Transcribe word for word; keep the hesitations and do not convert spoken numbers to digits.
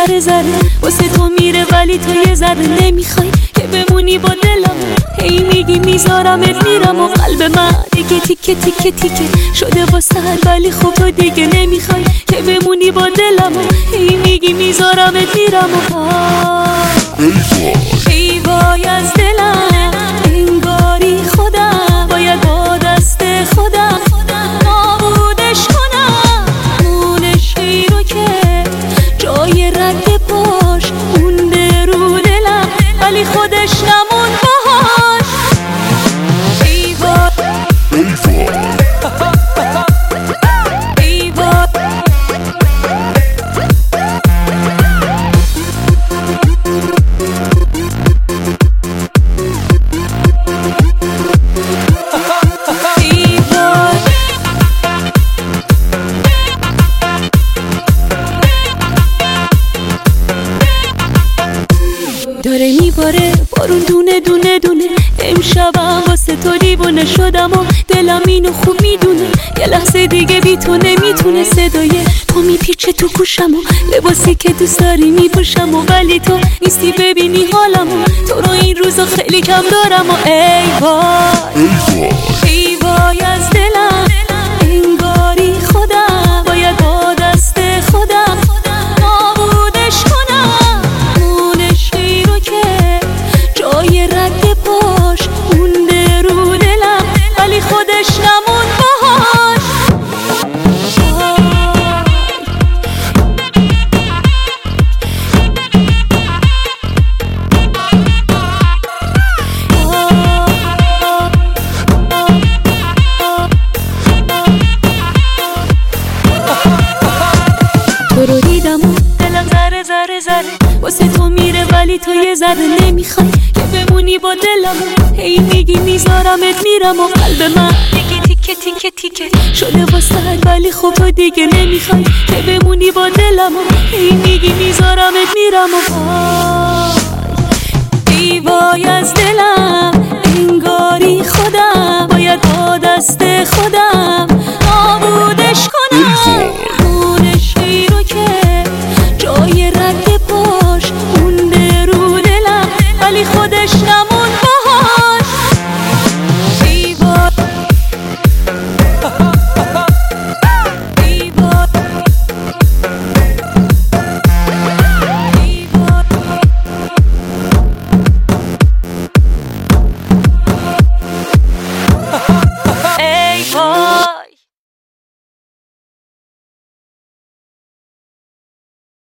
ذره ذره واسه تو میره ولی تو یه ذره نمیخوای که بمونی با دلم. هی میگی میذارمت میرم و قلب من دیگه تیکه تیکه تیکه شده واسه ولی خب تو دیگه نمیخوای که بمونی با دلم. هی میگی میذارمت میرم و ای وای از دلم انگاری خودم باید با دست خودم نابودش کنم. اونش ای رو که جای رد پاش مونده رو دلم ولی خودش نمون باهاش. ای وای ای وای داره میباره بارون دونه دونه دونه. امشبم واسه تو دیوونه شدم و دلم اینو خوب میدونه. یه لحظه دیگه بی تو نمیتونه. صدای تو میپیچه تو گوشم و لباسی که دوست داری میپوشم و ولی تو نیستی ببینی حالم و تو رو این روزا خیلی کم دارم. و ای وای ای وای از دلم انگاری خودم باید با دست خودم نابودش کنم. اونش ای رو که جای رد پاش مونده رو دلم ولی خودش نمون باهاش. تو رو دیدم و دلم ذره ذره ذره واسه تو میره ولی تو یه ذره نمیخوای که بمونی با دلم. هی میگی میذارمت میرم و قلب من دیگه تیکه تیکه تیکه شده واسه ولی خب تو دیگه نمیخوای که بمونی با دلم. هی میگی میذارمت میرم و ای وای از دلم انگاری خودم باید با دست خودم